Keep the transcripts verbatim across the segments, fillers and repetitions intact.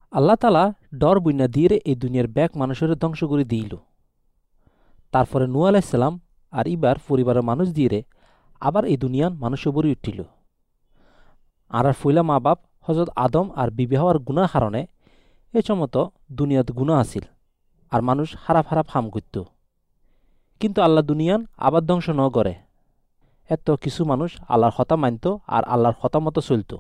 আল্লাহ তালা ডর বইনা দিয়ে এই দুনিয়ার ব্যাক মানুষের ধ্বংস করে দিল। তারপরে নূহ আলাইসাল্লাম আর ইবার পরিবারের মানুষ দিয়ে আবার এই দুনিয়ান মানুষের বড়ি উঠিল। আর আর ফইলা মা বাপ হজরত আদম আর বিবি হওয়ার গুণা হারণে এ চমত দুনিয়াত গুণা আসিল আর মানুষ হারাপ হারাপ হাম করত। কিন্তু আল্লাহ দুনিয়ান আবার ধ্বংস ন করে। এত কিছু মানুষ আল্লাহর হতা মানত আর আল্লাহর হতা মতো চলত।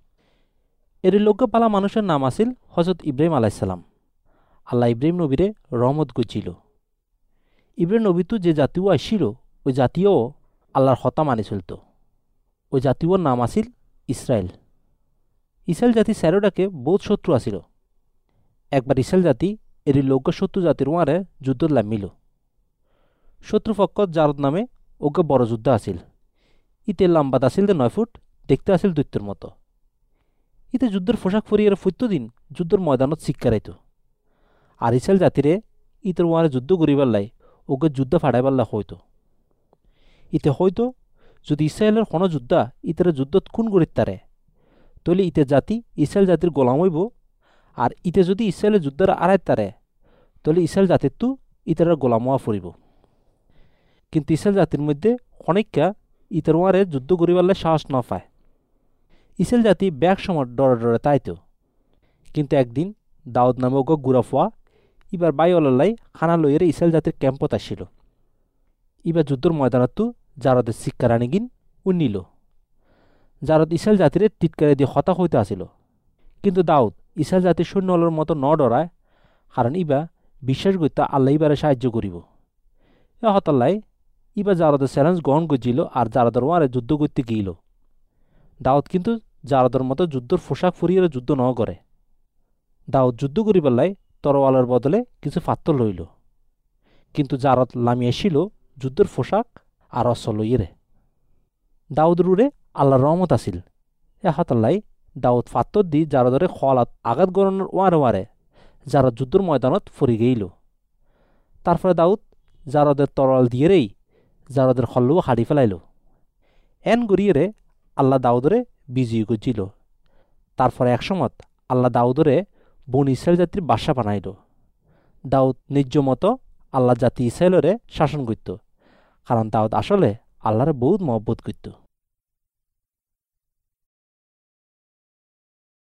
এর লোক পালা মানুষের নাম আছিল হজরত ইব্রাহিম আলাইসাল্লাম। আল্লাহ ইব্রাহিম নবীরে রহমত গজিল। ইব্রাহিম নবী তো যে জাতীয় আসছিল ওই জাতীয় আল্লাহর হতা মানি চলত। ওই জাতীয়র নাম আছিল ইসরায়েল। ইসরায়েল জাতি স্যারোডাকে বহুত শত্রু আছিল। একবার ইসরায়েল জাতি এর লোক শত্রু জাতির ওয়ারে যুদ্ধ লামিল। শত্রুপক্ষ জারদ নামে ওকে বড় যুদ্ধ আছিল। ইতে লম্বাত আছিল যে নয় ফুট, দেখতে আছিল দৈত্যর মতো। ইতে যুদ্ধের পোশাক পরিয়ে ফুত্ত দিন যুদ্ধের ময়দানত শিক্ষারাইত। আর ইসরায়েল জাতিরে ইতের ওয়ারে যুদ্ধ করিবার লাই ওকে যুদ্ধ ফাটাইবার লাই হইতো। ইতে হয়তো যদি ইসরায়েলের কোনো যোদ্ধা ইতারে যুদ্ধত খুন করিত তারে তৈলে ইতে জাতি ইসরায়েল জাতির গোলাম হইব। আর ইতে যদি ইসরায়েলের যুদ্ধের আড়াই তারে তৈলে ইসরায়েল জাতির তো ইতার গোলাম হওয়া ফুরিব। কিন্তু ইসরায়েল জাতির মধ্যে অনেকটা ইতার ওয়ারে যুদ্ধ করিবার লাই সাহস ন পায়। ইসরায়েল জাতি ব্যাগ সময় ডরে ডরে তাইতো। কিন্তু একদিন দাউদ নামে ওকে গুড়াফোয়া ইবার বাইওয়ালাই খানা লইয়ের ইসরায়েল জাতির ক্যাম্পত আসিল। ইবার যুদ্ধর ময়দানত জারদের শিক্ষা রানিগিন উন্নিল। জারদ ইসরায়েল জাতিরে টিটকারে দিয়ে হতা হইতে আসিল। কিন্তু দাউদ ইসরায়েল জাতির সৈন্যলের মতো ন ডরায়, কারণ ইবা বিশ্বাস করতে আল্লাহ ইবারে সাহায্য করিব। এ হতাল্লাই ইবা জারদের চ্যালেঞ্জ গ্রহণ করছিল আর জারদের ওয়ারে যুদ্ধ করতে গিয়েছিল। দাউদ কিন্তু জারদের মতো যুদ্ধর পোশাক পরিয়ে যুদ্ধ ন করে। দাউদ যুদ্ধ করিবার লাই তরোয়ালের বদলে কিছু পাত্র লইল। কিন্তু জারদ লামিয়েছিল যুদ্ধের পোশাক আর অস্ত্র লইয়েরে। দাউদ রুরে আল্লাহর রহমত আসিল। এ হাতাল্লাই দাউদ পাত্র দি জারদরে খলাত আঘাত গণনের ওয়ারে ওয়ারে জারদ যুদ্ধর ময়দানত ফরি গেইল। তারপরে দাউদ জারদের তরোয়াল দিয়েরেই জারদের হল্লুও হাড়ি ফেলাইল। এন গড়িয়েরে আল্লাহ দাউদরে বিজয়ী করছিল। তারপরে একসময় আল্লাহ দাউদরে বন ইসরায়েল জাতির বাদশা বানাইল। দাউদ নিজ মতো আল্লাহ জাতি ইসরায়েলরে শাসন করত, কারণ দাউদ আসলে আল্লাহরে বহুত মহব্বত করত।